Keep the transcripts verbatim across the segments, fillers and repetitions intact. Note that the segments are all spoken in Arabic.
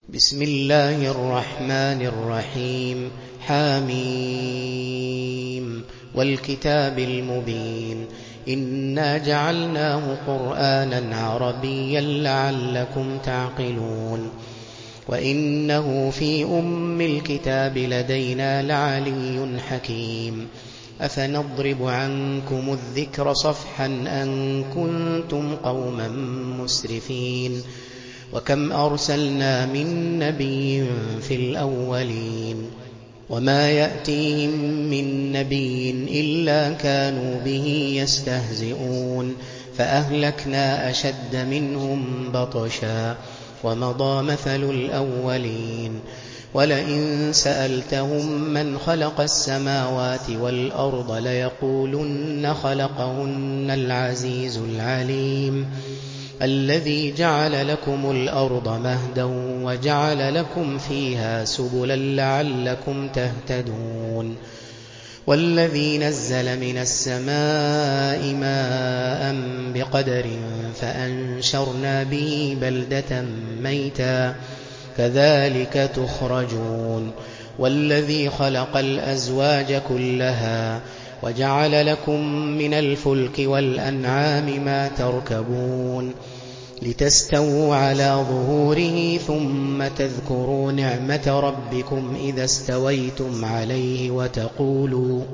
بسم الله الرحمن الرحيم حميم والكتاب المبين إنا جعلناه قرآنا عربيا لعلكم تعقلون وإنه في أم الكتاب لدينا لعلي حكيم أفنضرب عنكم الذكر صفحا أن كنتم قوما مسرفين وكم أرسلنا من نبي في الأولين وما يأتيهم من نبي إلا كانوا به يستهزئون فأهلكنا أشد منهم بطشا ومضى مثل الأولين ولئن سألتهم من خلق السماوات والأرض ليقولن خلقهن العزيز العليم الذي جعل لكم الأرض مهدا وجعل لكم فيها سبلا لعلكم تهتدون والذي نزل من السماء ماء بقدر فأنشرنا به بلدة ميتا كذلك تخرجون والذي خلق الأزواج كلها وجعل لكم من الفلك والأنعام ما تركبون لتستووا على ظهوره ثم تذكروا نعمة ربكم إذا استويتم عليه وتقولوا,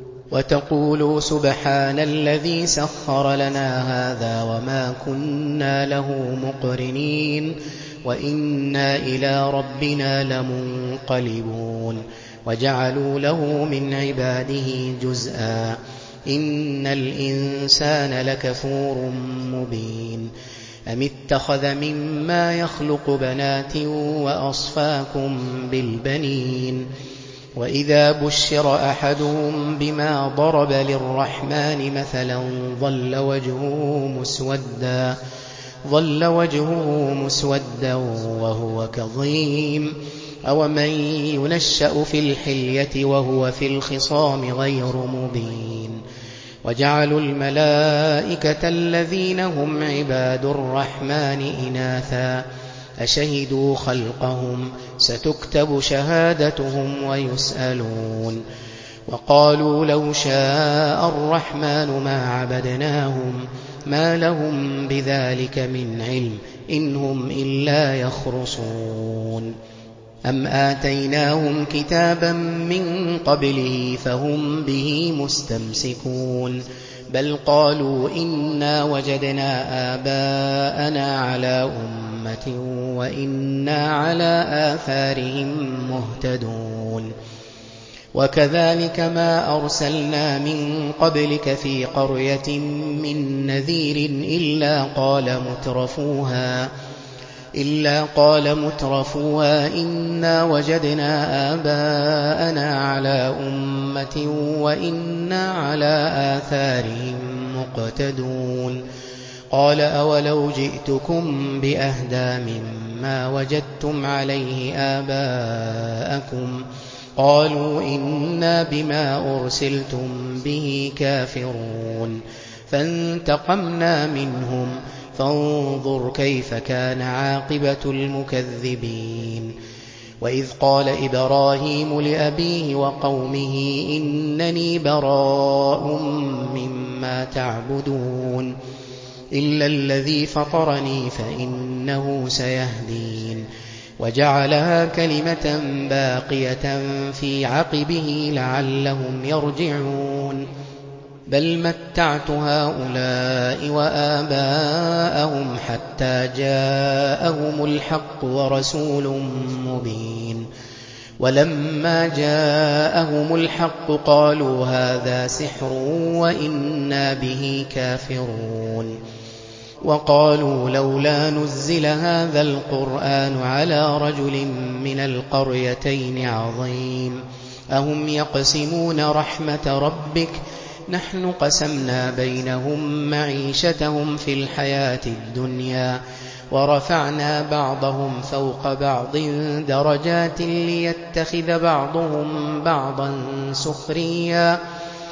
وتقولوا سبحان الذي سخر لنا هذا وما كنا له مقرنين وإنا إلى ربنا لمنقلبون وجعلوا له من عباده جزءا إن الإنسان لكفور مبين أم اتخذ مما يخلق بنات وأصفاكم بالبنين وإذا بشر أحدهم بما ضرب للرحمن مثلا ظل وجهه مسودا ظل وجهه مسودا وهو كظيم أومن ينشأ في الحلية وهو في الخصام غير مبين وجعلوا الملائكة الذين هم عباد الرحمن إناثا أشهدوا خلقهم ستكتب شهادتهم ويسألون وقالوا لو شاء الرحمن ما عبدناهم ما لهم بذلك من علم إن هم إلا يخرصون أم آتيناهم كتابا من قبله فهم به مستمسكون بل قالوا إنا وجدنا آباءنا على أمة وإنا على آثارهم مهتدون وكذلك ما أرسلنا من قبلك في قرية من نذير إلا قال مترفوها إلا قال مترفوها إنا وجدنا آباءنا على أمة وإنا على آثارهم مقتدون قال أولو جئتكم بأهدى مما وجدتم عليه آباءكم قالوا إنا بما أرسلتم به كافرون فانتقمنا منهم فانظر كيف كان عاقبة المكذبين وإذ قال إبراهيم لأبيه وقومه إنني براء مما تعبدون إلا الذي فطرني فإنه سيهدين وجعلها كلمة باقية في عقبه لعلهم يرجعون بل متعت هؤلاء وآباءهم حتى جاءهم الحق ورسول مبين ولما جاءهم الحق قالوا هذا سحر وإنا به كافرون وقالوا لولا نزل هذا القرآن على رجل من القريتين عظيم أهم يقسمون رحمة ربك نحن قسمنا بينهم معيشتهم في الحياة الدنيا ورفعنا بعضهم فوق بعض درجات ليتخذ بعضهم بعضا سخريا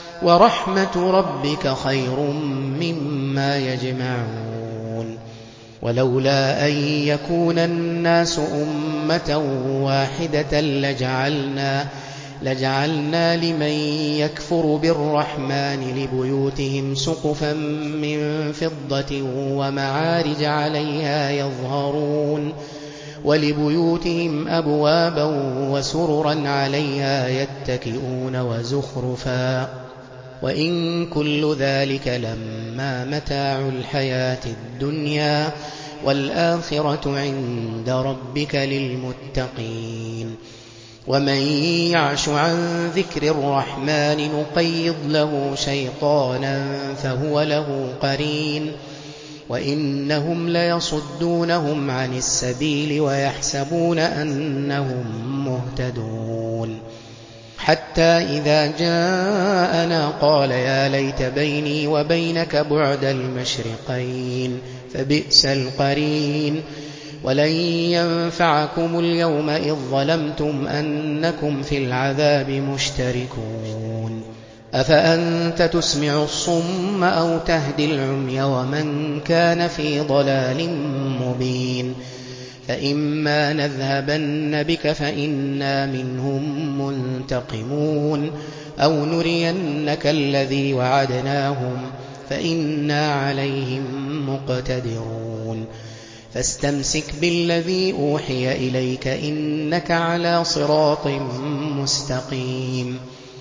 ورحمة ربك خير مما يجمعون ولولا أن يكون الناس أمة واحدة لجعلنا, لجعلنا لمن يكفر بالرحمن لبيوتهم سقفا من فضة ومعارج عليها يظهرون ولبيوتهم أبوابا وسررا عليها يتكئون وزخرفا وإن كل ذلك لما متاع الحياة الدنيا والآخرة عند ربك للمتقين ومن يعش عن ذكر الرحمن نقيض له شيطانا فهو له قرين وإنهم ليصدونهم عن السبيل ويحسبون أنهم مهتدون حتى إذا جاءنا قال يا ليت بيني وبينك بعد المشرقين فبئس القرين ولن ينفعكم اليوم إذ ظلمتم أنكم في العذاب مشتركون أفأنت تسمع الصم أو تهدي العمي ومن كان في ضلال مبين فإما نذهبن بك فإنا منهم منتقمون أو نرينك الذي وعدناهم فإنا عليهم مقتدرون فاستمسك بالذي أوحي إليك إنك على صراط مستقيم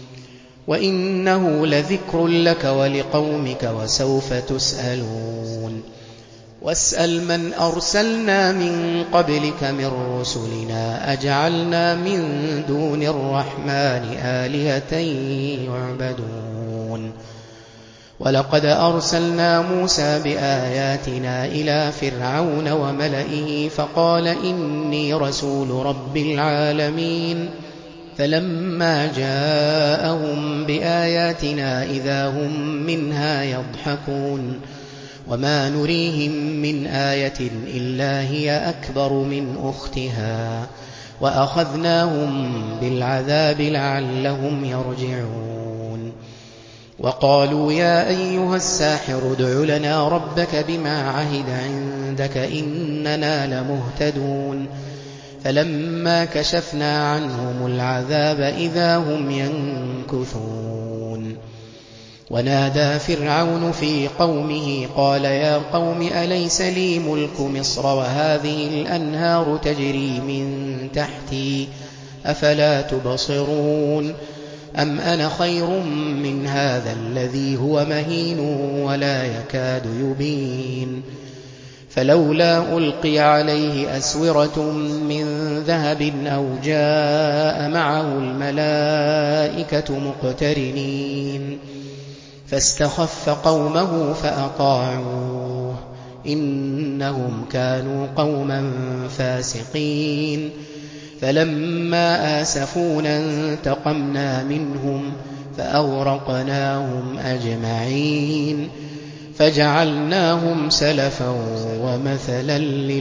وإنه لذكر لك ولقومك وسوف تسألون واسأل من أرسلنا من قبلك من رسلنا أجعلنا من دون الرحمن آلهة يعبدون ولقد أرسلنا موسى بآياتنا إلى فرعون وملئه فقال إني رسول رب العالمين فلما جاءهم بآياتنا إذا هم منها يضحكون وما نريهم من آية إلا هي أكبر من أختها وأخذناهم بالعذاب لعلهم يرجعون وقالوا يا أيها الساحر ادع لنا ربك بما عهد عندك إننا لمهتدون فلما كشفنا عنهم العذاب إذا هم ينكثون ونادى فرعون في قومه قال يا قوم أليس لي ملك مصر وهذه الأنهار تجري من تحتي أفلا تبصرون أم أنا خير من هذا الذي هو مهين ولا يكاد يبين فلولا ألقي عليه أسورة من ذهب أو جاء معه الملائكة مقترنين فاستخف قومه فأطاعوه إنهم كانوا قوما فاسقين فلما آسفونا انتقمنا منهم فأغرقناهم أجمعين فجعلناهم سلفا ومثلا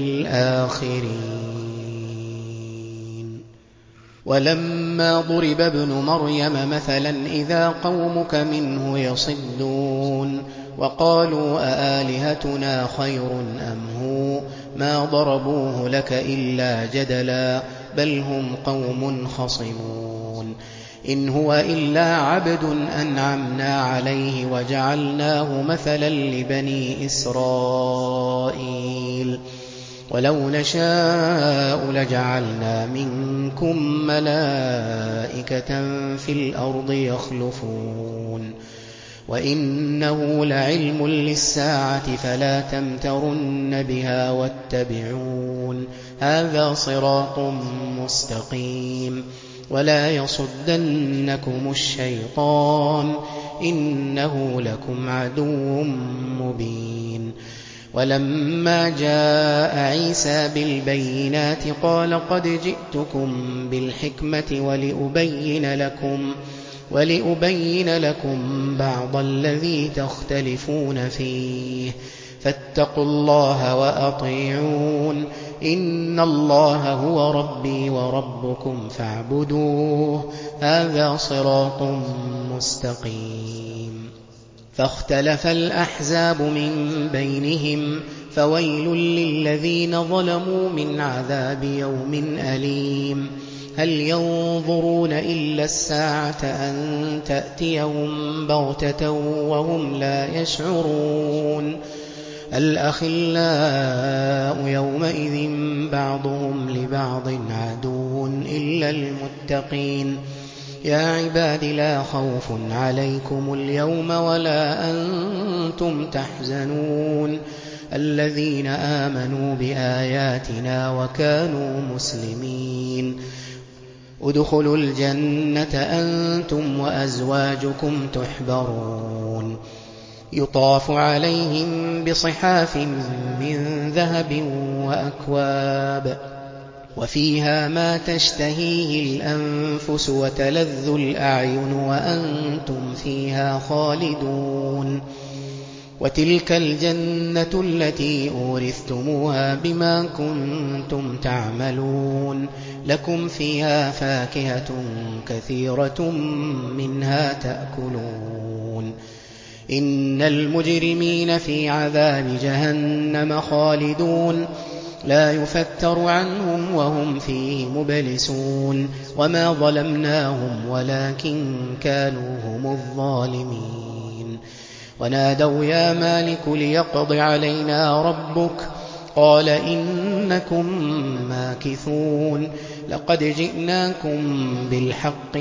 للآخرين ولما ضرب ابن مريم مثلا إذا قومك منه يصدون وقالوا أآلهتنا خير أم هو ما ضربوه لك إلا جدلا بل هم قوم خصمون إن هو إلا عبد أنعمنا عليه وجعلناه مثلا لبني إسرائيل ولو نشاء لجعلنا منكم ملائكة في الأرض يخلفون وإنه لعلم للساعة فلا تمترن بها واتبعون هذا صراط مستقيم ولا يصدنكم الشيطان إنه لكم عدو مبين ولما جاء عيسى بالبينات قال قد جئتكم بالحكمة ولأبين لكم ولأبين لكم بعض الذي تختلفون فيه فاتقوا الله وأطيعون إن الله هو ربي وربكم فاعبدوه هذا صراط مستقيم فاختلف الأحزاب من بينهم فويل للذين ظلموا من عذاب يوم أليم هل ينظرون إلا الساعة أن تأتيهم بغتة وهم لا يشعرون الأخلاء يومئذ بعضهم لبعض عدو إلا المتقين يا عباد لا خوف عليكم اليوم ولا أنتم تحزنون الذين آمنوا بآياتنا وكانوا مسلمين ادخلوا الجنة أنتم وأزواجكم تحبرون يطاف عليهم بصحاف من ذهب وأكواب وفيها ما تشتهيه الأنفس وتلذ الأعين وأنتم فيها خالدون وتلك الجنة التي أورثتموها بما كنتم تعملون لكم فيها فاكهة كثيرة منها تأكلون إن المجرمين في عذاب جهنم خالدون لا يفتر عنهم وهم فيه مبلسون وما ظلمناهم ولكن كانوا هم الظالمين ونادوا يا مالك ليقض علينا ربك قال إنكم ماكثون لقد جئناكم بالحق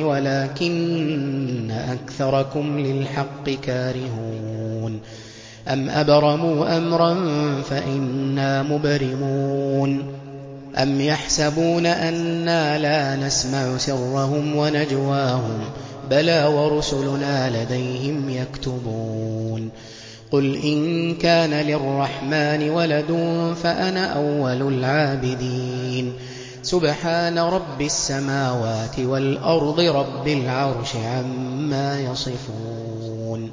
ولكن أكثركم للحق كارهون أم أبرموا أمرا فإنا مبرمون أم يحسبون أنا لا نسمع سرهم ونجواهم بلى ورسلنا لديهم يكتبون قل إن كان للرحمن ولد فأنا أول العابدين سبحان رب السماوات والأرض رب العرش عما يصفون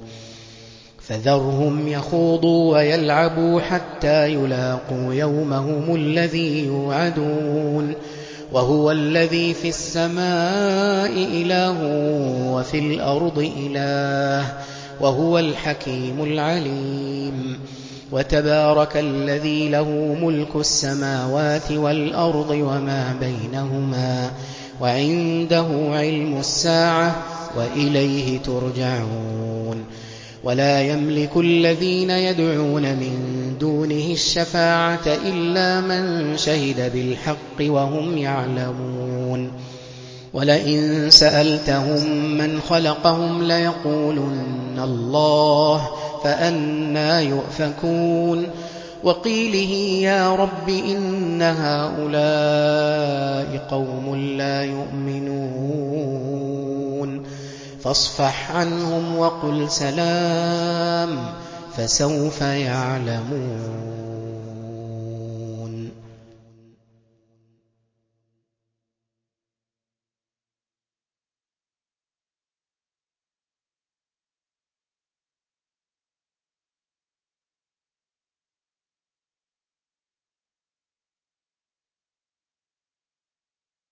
فذرهم يخوضوا ويلعبوا حتى يلاقوا يومهم الذي يوعدون وهو الذي في السماء إله وفي الأرض إله وهو الحكيم العليم وتبارك الذي له ملك السماوات والأرض وما بينهما وعنده علم الساعة وإليه ترجعون ولا يملك الذين يدعون من دونه الشفاعة إلا من شهد بالحق وهم يعلمون ولئن سألتهم من خلقهم ليقولن الله فأنى يؤفكون وقيله يا رب إن هؤلاء قوم لا يؤمنون فاصفح عنهم وقل سلام فسوف يعلمون